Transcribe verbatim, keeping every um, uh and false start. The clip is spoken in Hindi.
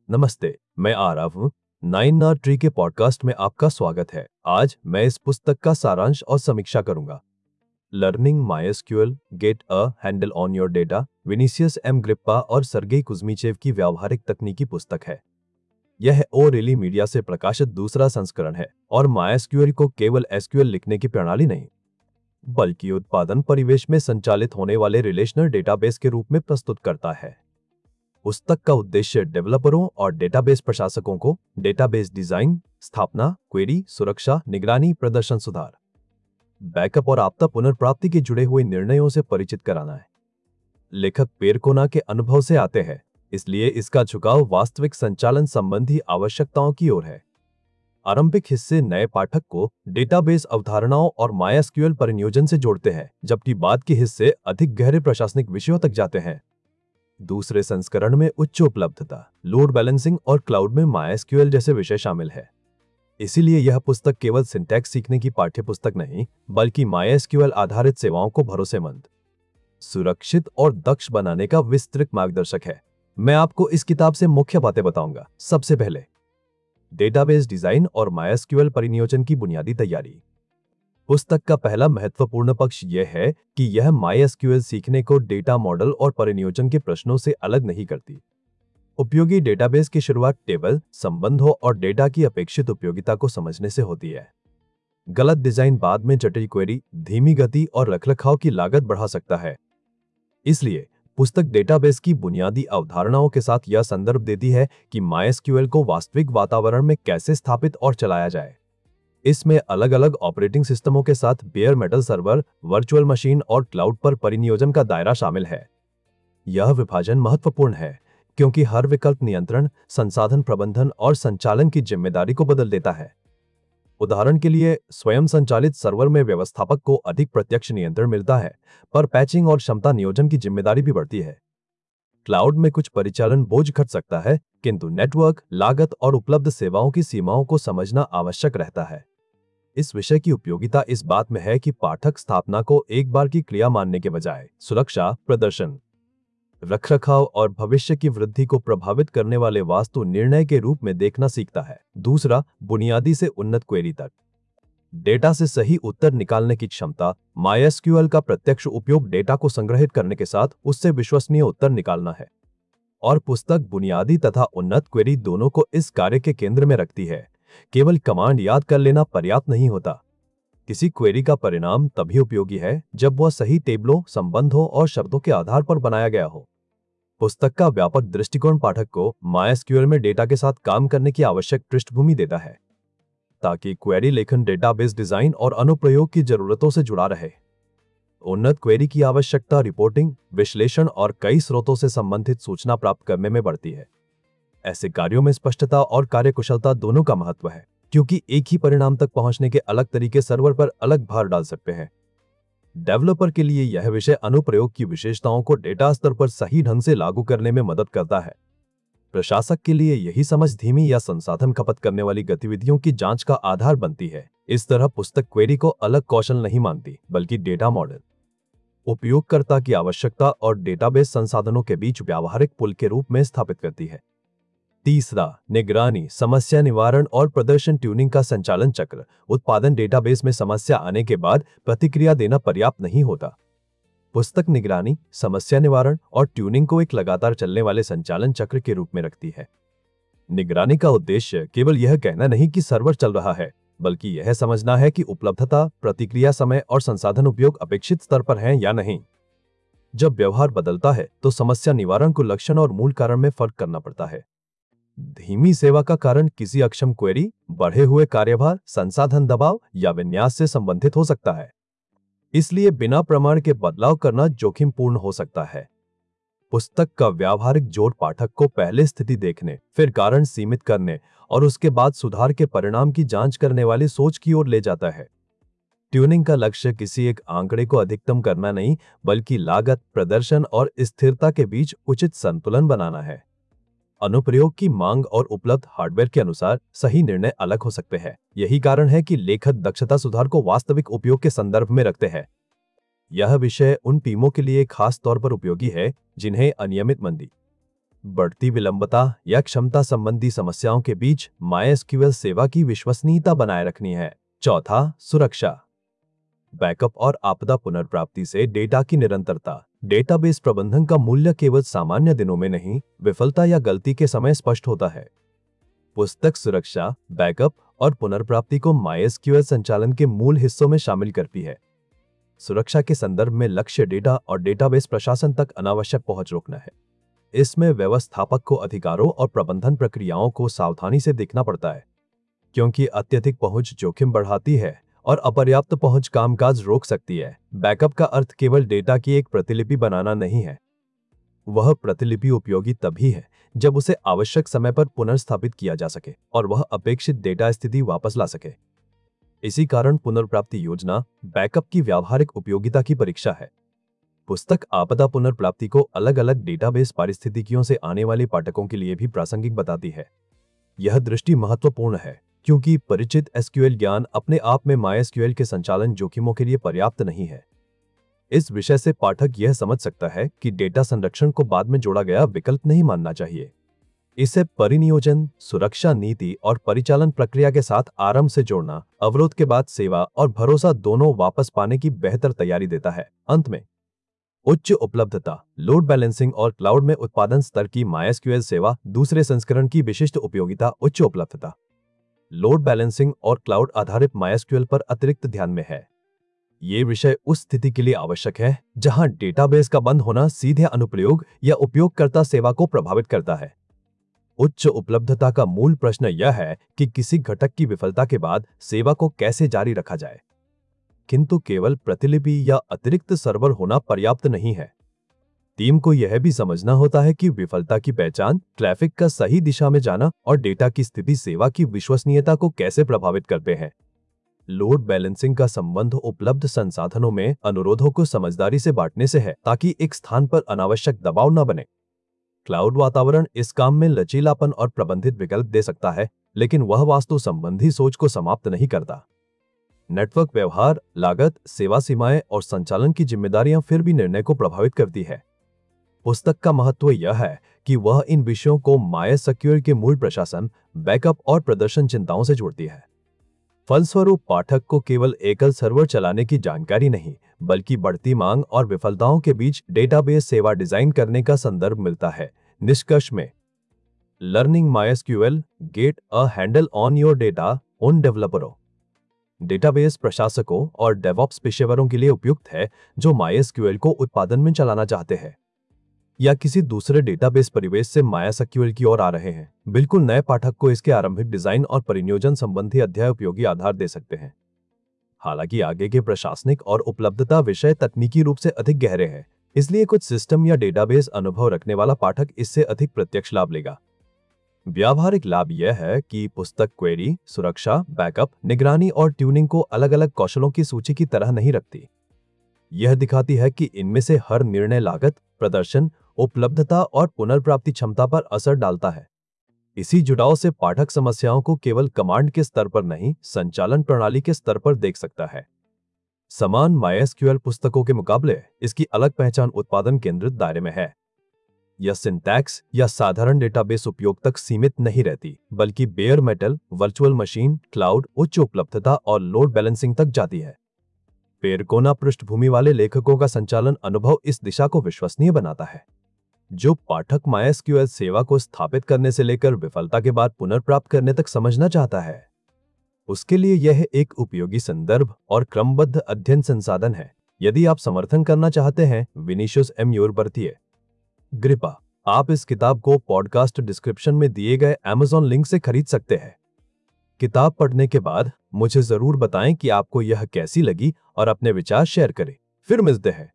नमस्ते, मैं आरव हूँ। नाइन आर ट्री के पॉडकास्ट में आपका स्वागत है। आज मैं इस पुस्तक का सारांश और समीक्षा करूंगा। Learning MySQL get a handle on your data, Vinicius M Grippa और सर्गेई कुज़्मीचेव की व्यावहारिक तकनीकी पुस्तक है। यह ओरेली मीडिया से प्रकाशित दूसरा संस्करण है और मायस्क्यूएल को केवल एसक्यूएल लिखने की प्रणाली नहीं, बल्कि उत्पादन परिवेश में संचालित होने वाले रिलेशनल डेटाबेस के रूप में प्रस्तुत करता है। पुस्तक का उद्देश्य डेवलपरों और डेटाबेस प्रशासकों को डेटाबेस डिजाइन, स्थापना, क्वेरी, सुरक्षा, निगरानी, प्रदर्शन सुधार, बैकअप और आपदा पुनर्प्राप्ति के जुड़े हुए निर्णयों से परिचित कराना है। लेखक पेरकोना के अनुभव से आते हैं, इसलिए इसका झुकाव वास्तविक संचालन संबंधी आवश्यकताओं की ओर है। आरंभिक हिस्से नए पाठक को डेटाबेस अवधारणाओं और मायस्क्यूएल परिनियोजन से जोड़ते हैं, जबकि बाद के हिस्से अधिक गहरे प्रशासनिक विषयों तक जाते हैं। दूसरे संस्करण में उच्च उपलब्धता, लोड बैलेंसिंग और क्लाउड में मायस्क्यूएल जैसे विषय शामिल है। इसीलिए यह पुस्तक केवल सिंटैक्स सीखने की पाठ्यपुस्तक नहीं, बल्कि मायस्क्यूएल आधारित सेवाओं को भरोसेमंद, सुरक्षित और दक्ष बनाने का विस्तृत मार्गदर्शक है। मैं आपको इस किताब से मुख्य बातें बताऊंगा। सबसे पहले, डेटाबेस डिजाइन और मायस्क्यूएल परिनियोजन की बुनियादी तैयारी। पुस्तक का पहला महत्वपूर्ण पक्ष यह है कि यह मायस्क्यूएल सीखने को डेटा मॉडल और परिनियोजन के प्रश्नों से अलग नहीं करती। उपयोगी डेटाबेस की शुरुआत टेबल, संबंधों और डेटा की अपेक्षित उपयोगिता को समझने से होती है। गलत डिजाइन बाद में जटिल क्वेरी, धीमी गति और रखरखाव की लागत बढ़ा सकता है। इसलिए पुस्तक डेटाबेस की बुनियादी अवधारणाओं के साथ यह संदर्भ देती है कि मायस्क्यूएल को वास्तविक वातावरण में कैसे स्थापित और चलाया जाए। इसमें अलग अलग ऑपरेटिंग सिस्टमों के साथ bare metal server, virtual machine और क्लाउड पर परिनियोजन का दायरा शामिल है। यह विभाजन महत्वपूर्ण है क्योंकि हर विकल्प नियंत्रण, संसाधन प्रबंधन और संचालन की जिम्मेदारी को बदल देता है। उदाहरण के लिए, स्वयं संचालित सर्वर में व्यवस्थापक को अधिक प्रत्यक्ष नियंत्रण मिलता है, पर पैचिंग और क्षमता नियोजन की जिम्मेदारी भी बढ़ती है। क्लाउड में कुछ परिचालन बोझ घट सकता है, किंतु नेटवर्क, लागत और उपलब्ध सेवाओं की सीमाओं को समझना आवश्यक रहता है। इस विषय की उपयोगिता इस बात में है कि पाठक स्थापना को एक बार की क्रिया मानने के बजाय सुरक्षा, प्रदर्शन, रखरखाव और भविष्य की वृद्धि को प्रभावित करने वाले वास्तु निर्णय के रूप में देखना सीखता है। दूसरा, बुनियादी से उन्नत क्वेरी तक डेटा से सही उत्तर निकालने की क्षमता। मायस्क्यूएल का प्रत्यक्ष उपयोग डेटा को संग्रहित करने के साथ उससे विश्वसनीय उत्तर निकालना है, और पुस्तक बुनियादी तथा उन्नत क्वेरी दोनों को इस कार्य के केंद्र में रखती है। केवल कमांड याद कर लेना पर्याप्त नहीं होता। किसी क्वेरी का परिणाम तभी उपयोगी है जब वह सही टेबलों, संबंधों और शब्दों के आधार पर बनाया गया हो। पुस्तक का व्यापक दृष्टिकोण पाठक को मायस्क्यूएल में डेटा के साथ काम करने की आवश्यक पृष्ठभूमि देता है, ताकि क्वेरी लेखन डेटाबेस डिजाइन और अनुप्रयोग की जरूरतों से जुड़ा रहे। उन्नत क्वेरी की आवश्यकता रिपोर्टिंग, विश्लेषण और कई स्रोतों से संबंधित सूचना प्राप्त करने में बढ़ती है। ऐसे कार्यों में स्पष्टता और कार्यकुशलता दोनों का महत्व है, क्योंकि एक ही परिणाम तक पहुंचने के अलग तरीके सर्वर पर अलग भार डाल सकते हैं। डेवलपर के लिए यह विषय अनुप्रयोग की विशेषताओं को डेटा स्तर पर सही ढंग से लागू करने में मदद करता है। प्रशासक के लिए यही समझ धीमी या संसाधन खपत करने वाली गतिविधियों की जांच का आधार बनती है। इस तरह पुस्तक क्वेरी को अलग कौशल नहीं मानती, बल्कि डेटा मॉडल, उपयोगकर्ता की आवश्यकता और डेटाबेस संसाधनों के बीच व्यावहारिक पुल के रूप में स्थापित करती है। तीसरा, निगरानी, समस्या निवारण और प्रदर्शन ट्यूनिंग का संचालन चक्र। उत्पादन डेटाबेस में समस्या आने के बाद प्रतिक्रिया देना पर्याप्त नहीं होता। पुस्तक निगरानी, समस्या निवारण और ट्यूनिंग को एक लगातार चलने वाले संचालन चक्र के रूप में रखती है। निगरानी का उद्देश्य केवल यह कहना नहीं कि सर्वर चल रहा है, बल्कि यह समझना है कि उपलब्धता, प्रतिक्रिया समय और संसाधन उपयोग अपेक्षित स्तर पर हैं या नहीं। जब व्यवहार बदलता है तो समस्या निवारण को लक्षण और मूल कारण में फर्क करना पड़ता है। धीमी सेवा का कारण किसी अक्षम क्वेरी, बढ़े हुए कार्यभार, संसाधन दबाव या विन्यास से संबंधित हो सकता है। इसलिए बिना प्रमाण के बदलाव करना जोखिमपूर्ण हो सकता है। पुस्तक का व्यावहारिक जोड़ पाठक को पहले स्थिति देखने, फिर कारण सीमित करने और उसके बाद सुधार के परिणाम की जांच करने वाली सोच की ओर ले जाता है। ट्यूनिंग का लक्ष्य किसी एक आंकड़े को अधिकतम करना नहीं, बल्कि लागत, प्रदर्शन और स्थिरता के बीच उचित संतुलन बनाना है। अनुप्रयोग की मांग और उपलब्ध हार्डवेयर के अनुसार सही निर्णय अलग हो सकते हैं। यही कारण है कि लेखक दक्षता सुधार को वास्तविक उपयोग के संदर्भ में रखते हैं। यह विषय उन टीमों के लिए खास तौर पर उपयोगी है जिन्हें अनियमित मंदी, बढ़ती विलंबता या क्षमता संबंधी समस्याओं के बीच माइएसक्यूएल सेवा की विश्वसनीयता बनाए रखनी है। चौथा, सुरक्षा। बैकअप और आपदा पुनर्प्राप्ति से डेटा की निरंतरता। डेटाबेस प्रबंधन का मूल्य केवल सामान्य दिनों में नहीं, विफलता या गलती के समय स्पष्ट होता है। पुस्तक सुरक्षा, बैकअप और पुनर्प्राप्ति को माइएसक्यूएल संचालन के मूल हिस्सों में शामिल करती है। सुरक्षा के संदर्भ में लक्ष्य डेटा और डेटाबेस प्रशासन तक अनावश्यक पहुंच रोकना है। इसमें व्यवस्थापक को अधिकारों और प्रबंधन प्रक्रियाओं को सावधानी से देखना पड़ता है, क्योंकि अत्यधिक पहुंच जोखिम बढ़ाती है और अपर्याप्त पहुंच कामकाज रोक सकती है। बैकअप का अर्थ केवल डेटा की एक प्रतिलिपि बनाना नहीं है। वह प्रतिलिपि उपयोगी तभी है जब उसे आवश्यक समय पर पुनर्स्थापित किया जा सके और वह अपेक्षित डेटा स्थिति वापस ला सके। इसी कारण पुनर्प्राप्ति योजना बैकअप की व्यावहारिक उपयोगिता की परीक्षा है। पुस्तक आपदा पुनर्प्राप्ति को अलग अलग डेटाबेस पारिस्थितिकियों से आने वाले पाठकों के लिए भी प्रासंगिक बताती है। यह दृष्टि महत्वपूर्ण है क्योंकि परिचित एसक्यूएल ज्ञान अपने आप में माइएसक्यूएल के संचालन जोखिमों के लिए पर्याप्त नहीं है। इस विषय से पाठक यह समझ सकता है कि डेटा संरक्षण को बाद में जोड़ा गया विकल्प नहीं मानना चाहिए। इसे परिनियोजन, सुरक्षा नीति और परिचालन प्रक्रिया के साथ आरंभ से जोड़ना अवरोध के बाद सेवा और भरोसा दोनों वापस पाने की बेहतर तैयारी देता है। अंत में, उच्च उपलब्धता, लोड बैलेंसिंग और क्लाउड में उत्पादन स्तर की माइएसक्यूएल सेवा दूसरे संस्करण की विशिष्ट उपयोगिता। उच्च उपलब्धता, लोड बैलेंसिंग और क्लाउड आधारित माइएसक्यूएल पर अतिरिक्त ध्यान में है। ये विषय उस स्थिति के लिए आवश्यक है जहां डेटाबेस का बंद होना सीधे अनुप्रयोग या उपयोगकर्ता सेवा को प्रभावित करता है। उच्च उपलब्धता का मूल प्रश्न यह है कि किसी घटक की विफलता के बाद सेवा को कैसे जारी रखा जाए, किंतु केवल प्रतिलिपि या अतिरिक्त सर्वर होना पर्याप्त नहीं है। टीम को यह भी समझना होता है कि विफलता की पहचान, ट्रैफिक का सही दिशा में जाना और डेटा की स्थिति सेवा की विश्वसनीयता को कैसे प्रभावित करते हैं। लोड बैलेंसिंग का संबंध उपलब्ध संसाधनों में अनुरोधों को समझदारी से बांटने से है ताकि एक स्थान पर अनावश्यक दबाव न बने। क्लाउड वातावरण इस काम में लचीलापन और प्रबंधित विकल्प दे सकता है, लेकिन वह वास्तु संबंधी सोच को समाप्त नहीं करता। नेटवर्क व्यवहार, लागत, सेवा सीमाएं और संचालन की जिम्मेदारियां फिर भी निर्णय को प्रभावित करती है। पुस्तक का महत्व यह है कि वह इन विषयों को माइएसक्यूएल के मूल प्रशासन, बैकअप और प्रदर्शन चिंताओं से जोड़ती है। फलस्वरूप पाठक को केवल एकल सर्वर चलाने की जानकारी नहीं, बल्कि बढ़ती मांग और विफलताओं के बीच डेटाबेस सेवा डिजाइन करने का संदर्भ मिलता है। निष्कर्ष में, learning MySQL get a handle on your data उन डेवलपरों, डेटाबेस प्रशासकों और डेवऑप्स पेशेवरों के लिए उपयुक्त है जो माइएसक्यूएल को उत्पादन में चलाना चाहते हैं या किसी दूसरे डेटाबेस परिवेश से माइएसक्यूएल की ओर आ रहे हैं। बिल्कुल नए पाठक को इसके आरंभिक डिजाइन और परिनियोजन संबंधी अध्याय उपयोगी आधार दे सकते हैं। हालांकि आगे के प्रशासनिक और उपलब्धता विषय तकनीकी रूप से अधिक गहरे हैं, इसलिए कुछ सिस्टम या डेटाबेस अनुभव रखने वाला पाठक इससे अधिक प्रत्यक्ष लाभ लेगा। व्यावहारिक लाभ यह है कि पुस्तक क्वेरी, सुरक्षा, बैकअप, निगरानी और ट्यूनिंग को अलग अलग कौशलों की सूची की तरह नहीं रखती। यह दिखाती है कि इनमें से हर निर्णय लागत, प्रदर्शन, उपलब्धता और पुनर्प्राप्ति क्षमता पर असर डालता है। इसी जुड़ाव से पाठक समस्याओं को केवल कमांड के स्तर पर नहीं, संचालन प्रणाली के स्तर पर देख सकता है। समान माइएसक्यूएल पुस्तकों के मुकाबले इसकी अलग पहचान उत्पादन केंद्रित दायरे में है। यह सिंटैक्स या साधारण डेटाबेस उपयोग तक सीमित नहीं रहती, बल्कि bare metal, virtual machine, cloud, उच्च उपलब्धता और लोड बैलेंसिंग तक जाती है। पेरकोना पृष्ठभूमि वाले लेखकों का संचालन अनुभव इस दिशा को विश्वसनीय बनाता है। जो पाठक माइएसक्यूएल सेवा को स्थापित करने से लेकर विफलता के बाद पुनर्प्राप्त करने तक समझना चाहता है, उसके लिए यह एक उपयोगी संदर्भ और क्रमबद्ध अध्ययन संसाधन है। यदि आप समर्थन करना चाहते हैं, विनीशियस एम यूर बर्थिए ग्रिपा, आप इस किताब को पॉडकास्ट डिस्क्रिप्शन में दिए गए अमेज़न लिंक से खरीद सकते हैं। किताब पढ़ने के बाद मुझे जरूर बताएं कि आपको यह कैसी लगी और अपने विचार शेयर करें। फिर मिलते हैं।